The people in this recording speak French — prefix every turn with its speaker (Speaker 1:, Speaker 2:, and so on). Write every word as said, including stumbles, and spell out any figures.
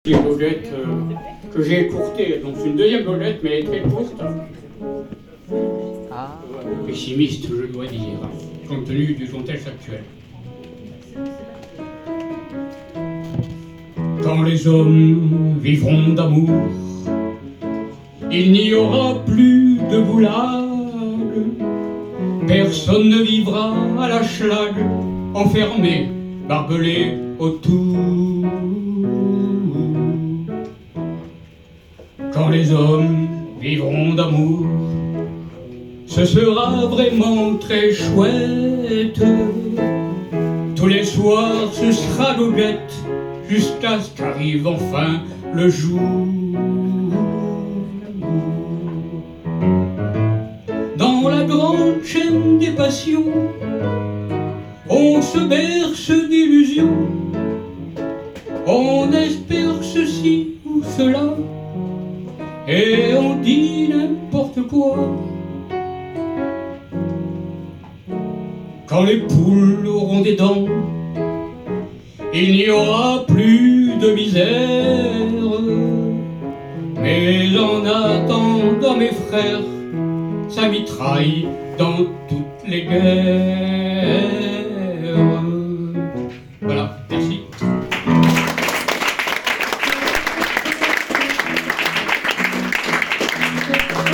Speaker 1: Une goguette euh, que j'ai écourtée, donc c'est une deuxième goguette, mais elle est très courte.
Speaker 2: Ah.
Speaker 1: Pessimiste, je dois dire, compte tenu du contexte actuel. Quand les hommes vivront d'amour, il n'y aura plus de goulag. Personne ne vivra à la schlag, enfermé, barbelé autour. Quand les hommes vivront d'amour, ce sera vraiment très chouette. Tous les soirs ce sera goguette, jusqu'à ce qu'arrive enfin le jour. Dans la grande chaîne des passions, on se berce d'illusions, on espère ceci ou cela, et on dit n'importe quoi. Quand les poules auront des dents, il n'y aura plus de misère. Mais en attendant, mes frères, ça mitraille dans toutes les guerres.